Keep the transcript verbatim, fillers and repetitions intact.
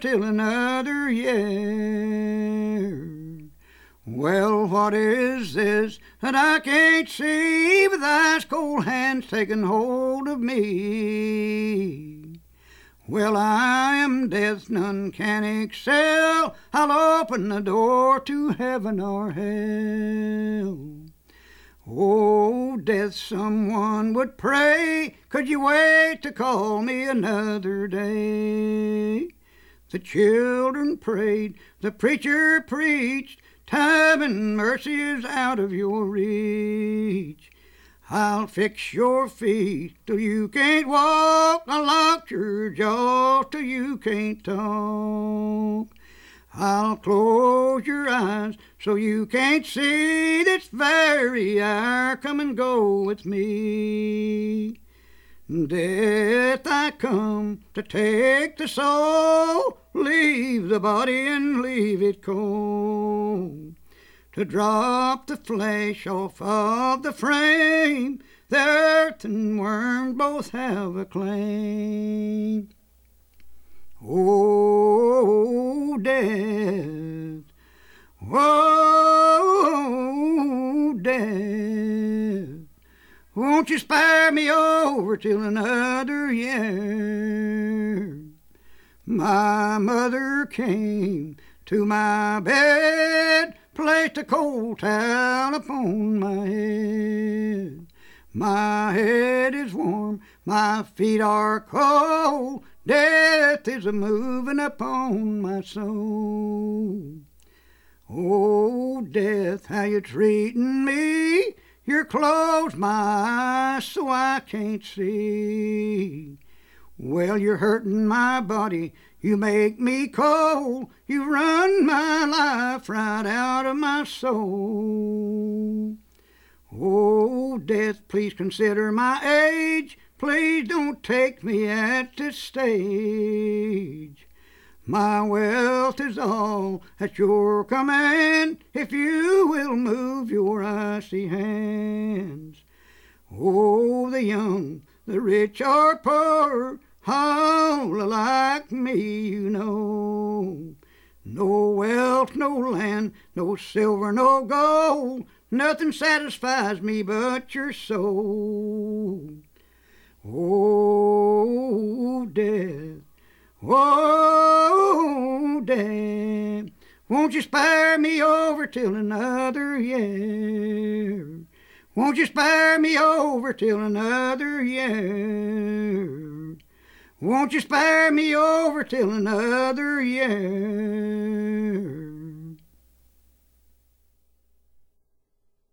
till another year. Well, what is this that I can't see, but thy cold hand's taken hold of me? Well, I am death, none can excel. I'll open the door to heaven or hell. Oh, death, someone would pray, could you wait to call me another day? The children prayed, the preacher preached, time and mercy is out of your reach. I'll fix your feet till you can't walk, I'll lock your jaw till you can't talk. I'll close your eyes so you can't see this very hour. Come and go with me. Death, I come to take the soul, leave the body and leave it cold. To drop the flesh off of the frame, the earth and worm both have a claim. Oh, death, oh, death, won't you spare me over till another year? My mother came to my bed, placed a cold towel upon my head. My head is warm, my feet are cold, death is a-moving upon my soul. Oh, death, how you treatin' me? You're closed my eyes so I can't see. Well, you're hurtin' my body, you make me cold, you run my life right out of my soul. Oh, death, please consider my age, please don't take me at this stage. My wealth is all at your command, if you will move your icy hands. Oh, the young, the rich or poor, all alike me you know. No wealth, no land, no silver, no gold, nothing satisfies me but your soul. Oh, death, oh, death, won't you spare me over till another year? Won't you spare me over till another year? Won't you spare me over till another year?